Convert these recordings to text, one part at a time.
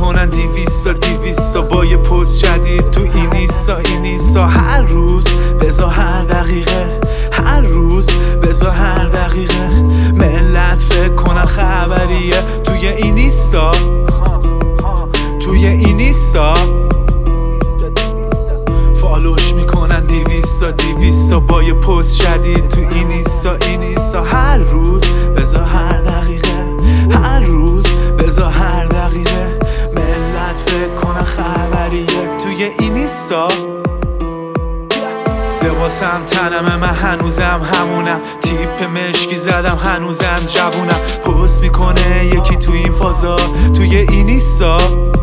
میکنن 200 با یه پست جدید تو اینیستا هر روز بزا هر دقیقه، هر روز بزا هر دقیقه ملت فکر کنن خبریه توی اینیستا، توی اینیستا فالوش میکنن 200 با یه پست جدید تو اینیستا هر روز بزا هر دقیقه، هر روز بزا هر دقیقه ملت فکر کنن خبریه توی اینیستا. لباسم تنمه من هنوزم همونم، تیپ مشکی زدم هنوزم جوونم. پست میکنه یکی تو این فازا توی اینیستا،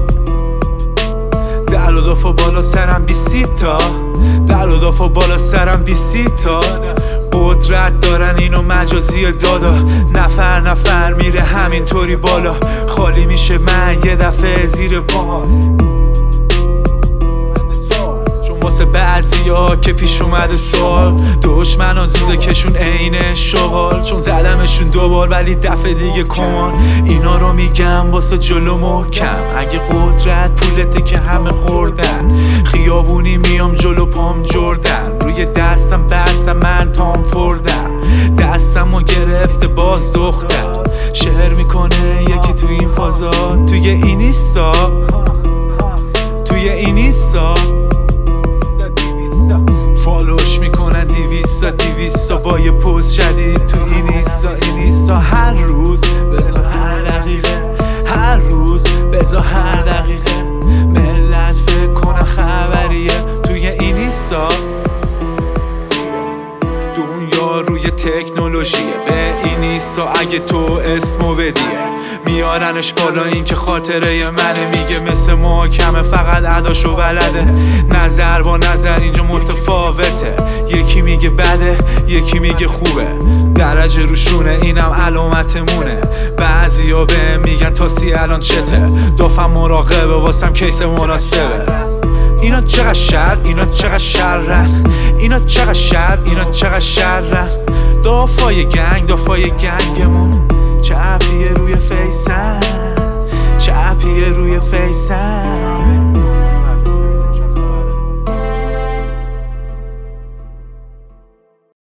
در و دافا بالا سرم 20 تا، در و دافا بالا سرم 20 تا. قدرت دارن اینو مجازی دادا، نفر میره همینطوری بالا، خالی میشه من یه دفعه زیر پا. واسه بعضیا که پیش اومده سوال، دشمنا زوزه کشون عین شغال، چون زدمشون دوبار ولی دفعه دیگه کمان. اینا رو میگم واسه جلو محکم، اگه قدرت پولته که همه خوردن، خیابونی میام جلو پام جردن، روی دستم بستم من تام فردم، دستمو گرفته باز دختر. شعر میکنه یکی تو این فازا توی اینیستا، توی اینیستا فالوش میکنن 200 با یه پست جدید تو اینیستا هر روز بزا هر دقیقه، هر روز بزا هر دقیقه ملت فکر کنن خبریه توی اینیستا. دنیا روی تکنولوژیه، به اینیستا اگه تو اسمو بدیه میارنش بالا، این که خاطره منه. میگه مثل محاکمه فقط اداشو بلده، نظر با نظر اینجا متفاوته، یکی میگه بده یکی میگه خوبه، درجه روشونه اینم علامتمونه. بعضیا به میگن تاسی الان چته، دافم مراقبه واسم کیس مناسبه. اینا چقدر شر، اینا چقدر شرن، اینا چقدر شر، اینا چقدر شرن. دافای گنگمون چپیه روی فیسن، چپیه روی فیسن.